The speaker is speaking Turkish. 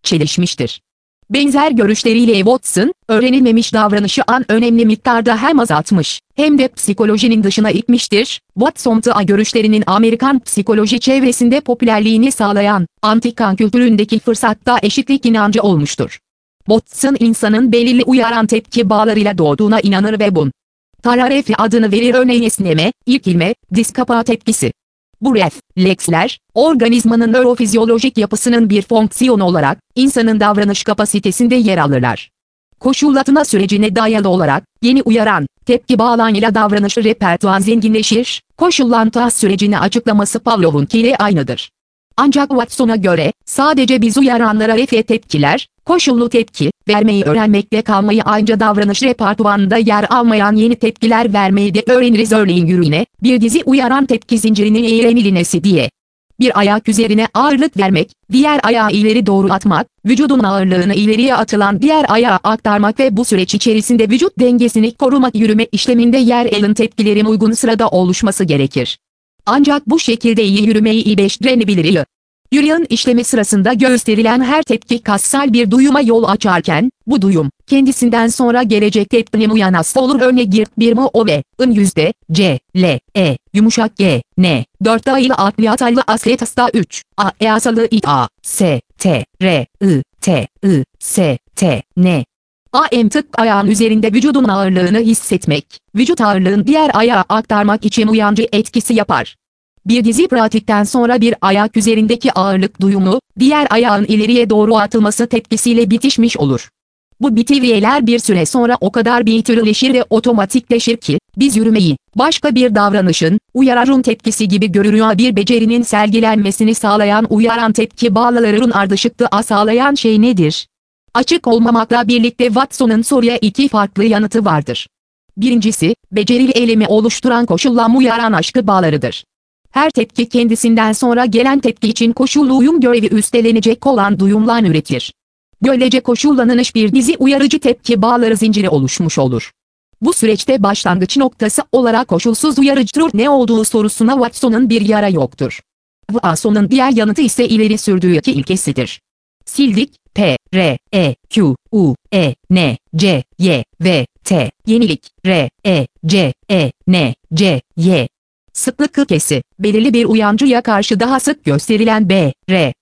çelişmiştir. Benzer görüşleriyle Watson, öğrenilmemiş davranışı önemli miktarda hem azaltmış, hem de psikolojinin dışına itmiştir. Watson TA görüşlerinin Amerikan psikoloji çevresinde popülerliğini sağlayan, anti-kan kültüründeki fırsatta eşitlik inancı olmuştur. Watson insanın belirli uyaran tepki bağlarıyla doğduğuna inanır ve bun tararefi adını verir. Örneğin esneme, irkilme, diz kapağı tepkisi. Bu refleksler, organizmanın nörofizyolojik yapısının bir fonksiyonu olarak, insanın davranış kapasitesinde yer alırlar. Koşullatma sürecine dayalı olarak, yeni uyaran, tepki bağlarıyla davranış repertuar zenginleşir, koşullantı sürecini açıklaması Pavlov'unkiyle aynıdır. Ancak Watson'a göre, sadece biz uyaranlara tepkiler, koşullu tepki vermeyi öğrenmekle kalmayı ayrıca davranış repertuarında yer almayan yeni tepkiler vermeyi de öğreniriz. Örneğin yürüyüne, bir dizi uyaran tepki zincirinin eğrilinmesi diye. Bir ayak üzerine ağırlık vermek, diğer ayağı ileri doğru atmak, vücudun ağırlığını ileriye atılan diğer ayağa aktarmak ve bu süreç içerisinde vücut dengesini korumak yürüme işleminde yer alan tepkilerin uygun sırada oluşması gerekir. Ancak bu şekilde iyi yürümeyi iyileştirebilir. Yürüyen işlemi sırasında gösterilen her tepki kassal bir duyuma yol açarken, bu duyum, kendisinden sonra gelecek tepkinin uyanası olur. Örnek girt bir mu o ve, ın yüzde, c, l, e, yumuşak g, n, 4 aylı atliyatallı asletasta 3, a, easalı i, a, s, t, r, i, t, i, s, t, n. Tık ayağın üzerinde vücudun ağırlığını hissetmek, vücut ağırlığını diğer ayağa aktarmak için uyarıcı etkisi yapar. Bir dizi pratikten sonra bir ayak üzerindeki ağırlık duyumu, diğer ayağın ileriye doğru atılması tepkisiyle bitişmiş olur. Bu bitiviyeler bir süre sonra o kadar bitirileşir ve otomatikleşir ki, biz yürümeyi, başka bir davranışın, uyararın tepkisi gibi görürüz. Bir becerinin sergilenmesini sağlayan uyaran tepki bağlarının ardışıklığı sağlayan şey nedir? Açık olmamakla birlikte Watson'ın soruya iki farklı yanıtı vardır. Birincisi, becerili eylemi oluşturan koşullanma uyaran aşkı bağlarıdır. Her tepki kendisinden sonra gelen tepki için koşullu uyum görevi üstlenecek olan duyumlar üretir. Böylece koşullanmış bir dizi uyarıcı tepki bağları zinciri oluşmuş olur. Bu süreçte başlangıç noktası olarak koşulsuz uyarıcıdır ne olduğu sorusuna Watson'ın bir yara yoktur. Watson'ın diğer yanıtı ise ileri sürdüğü iki ilkesidir. Sildik, P, R, E, Q, U, E, N, C, Y, V, T, yenilik, R, E, C, E, N, C, Y. Sıklık ilkesi, belirli bir uyancıya karşı daha sık gösterilen B, R,